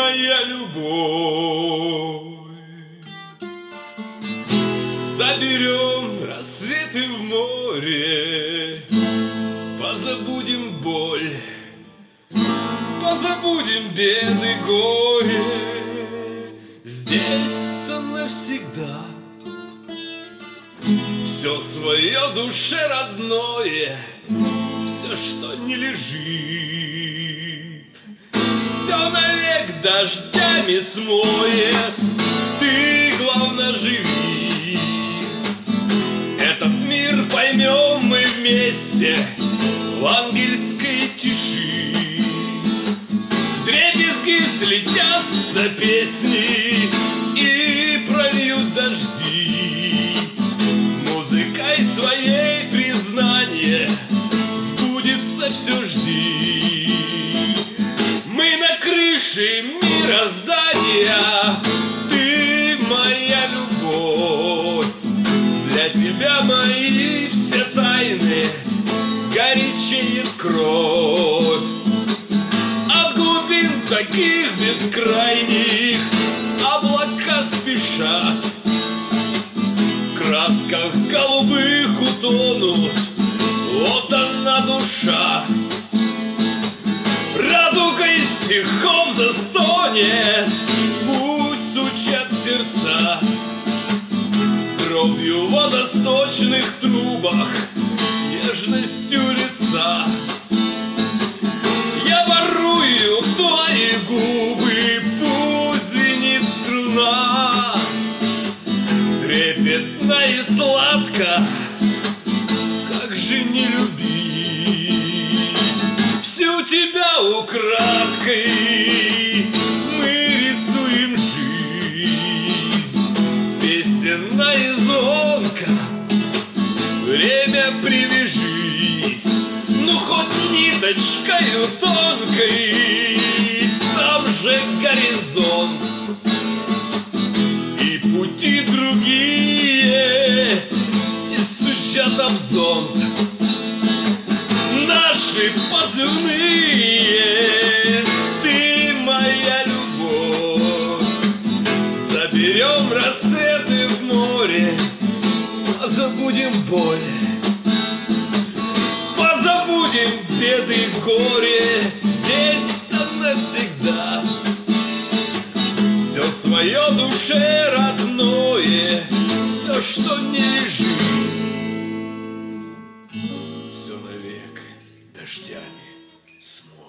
моя любовь. Заберем рассветы в море, позабудем боль, позабудем беды, горе. Здесь-то навсегда все свое душе родное, все, что не лежит, все навек дождями смоет. Ты, главное, живи. Этот мир поймем мы вместе в ангельской тиши. Дребезги слетятся песни и прольют дожди. Музыкой своей признание сбудется, все жди. Мы на крыше мироздания, ты моя любовь. Для тебя мои все тайны горячеет кровь. От глубин таких бескрайних облака спешат, в красках голубых утонут, вот она душа. Радугой стихов застонет, пусть стучат сердца. Кровью в водосточных трубах, нежностью лица. Я ворую твои губы, пусть звенит струна. Трепетно и сладко, как же не любить. Всю тебя украдкой мы рисуем жизнь. Песенна и звонка, время привяжись. Ну хоть ниточкою тонкой, там же горизонт. И пути другие, и стучат об зонт. Наши позывные, ты моя любовь. Заберем рассветы в море, позабудем боль, позабудем беды в горе. Здесь-то навсегда все свое душе родное, все, что не лежит, все навек дождями смоет.